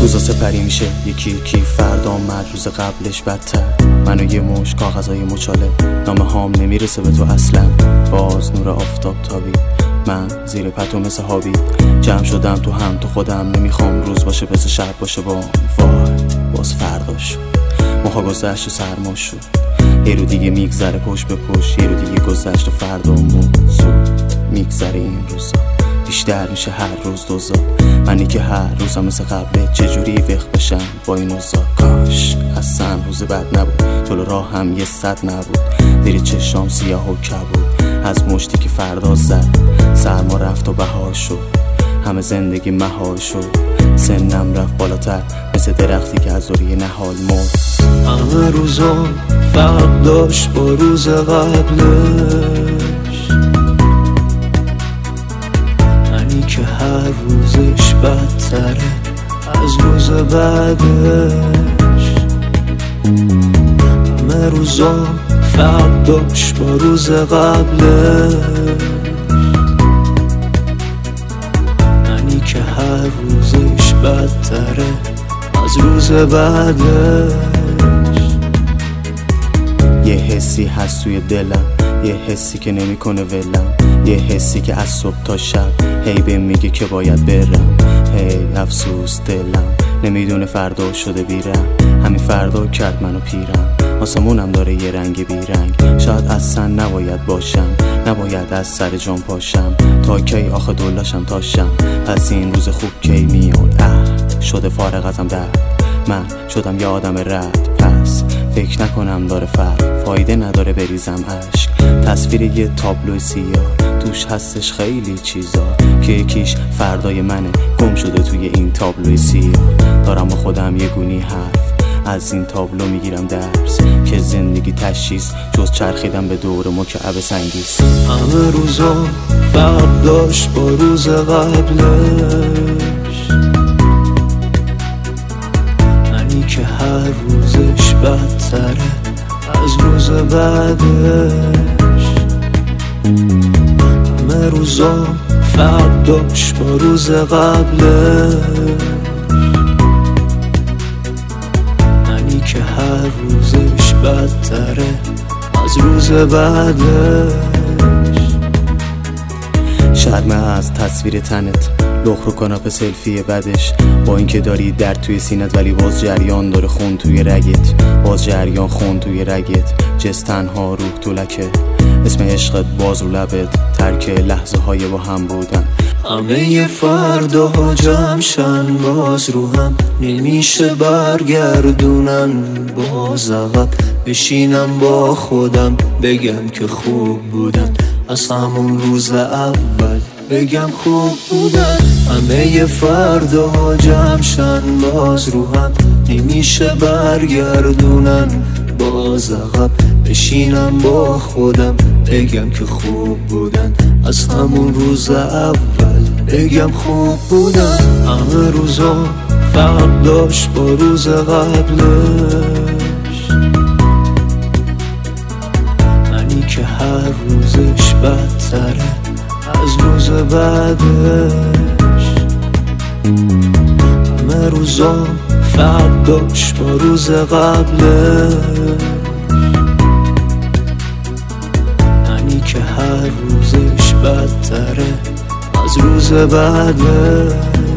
روزا سپری میشه یکی یکی، فردا مرد روز قبلش بدتر. منو یه مش کاغذای مچاله، نامه هام نمیرسه به تو اصلا. باز نور آفتاب تابی، من زیر پتو مثل هابی. جمع شدم تو هم تو خودم، نمیخوام روز باشه مثل شب باشه با وای. باز فردا شد، ماها گذشت و سرما شد. یه رو دیگه میگذره پشت به پشت، یه رو دیگه گذشت و فردامون زود میگذره. این روزا بیشتر میشه هر روز دوزا. منی که هر روزم مثل قبله، چجوری وقت بشم با این روزا. کاش اصلا روز بد نبود، طول راه هم یه صد نبود. دیری چشام سیاه و کبود از مشتی که فردا زد. سرما رفت و بهار شد، همه زندگی مهار شد. سنم رفت بالاتر مثل درختی که از دوری نهال مرد. همه روزا فرق داشت با روز قبلش، منی که هر روزش بدتره از روز بعدش. همه روزا فرق داشت با روز قبلش، منی که هر روزش بدتره از روز بعدش. یه حسی هست توی دلم، یه حسی که نمیکنه ولم. یه حسی که از صبح تا شب هی بهم میگه که باید برم. هی افسوس دلم نمیدونه فردا شده بیرم. همین فردا کرد منو پیرم. آسمونم داره یه رنگ بیرنگ. شاید اصلا نباید باشم، نباید از سر جان پاشم. تا کی آخه دلاشم تاشم، پس این روز خوب کی میاد. شده فارغ ازم درد، من شدم یه آدم رد. پس فکر نکنم داره فرق، فایده نداره بریزم عشق. تصویر یه تابلو سیاه، توش هستش خیلی چیزا که یکیش فردای منه، گم شده توی این تابلو سیاه. دارم با خودم یه گونی حرف، از این تابلو میگیرم درس که زندگی تشخیص جز چرخیدم به دور مکعب سنگیست. همه روزا فرق داشت با روز قبلش، منی که هر روزش بدتره از روز بعدش. همه روزا فرق داشت با روز قبلش، منی که هر روزش بدتره از روز بعدش. شرمه از تصویر تنت، لخ رو کاناپه سلفی بدش. با اینکه داری درد توی سینت ولی باز جریان داره خون توی رگت. باز جریان خون توی رگت، جس تنها روح تو لکه. اسم عشقت باز رو لبت، ترک لحظه های با هم بودن. همه فرداها جمعشن باز رو هم، نمیشه برگردونن باز عقب. بشینم با خودم بگم که خوب بودن، از همون روز اول بگم خوب بودن. همه فرداها جمعشن باز رو هم، نمیشه برگردونن باز عقب. بشینم با خودم بگم که خوب بودن، از همون روز اول بگم خوب بودن. همه روزا فرق داشت با روز قبلش، منی که هر روزش بدتره از روز بعدش. همه روزا فرق داشت با روز قبلش، منی که هر روزش بدتره از روز بعدش.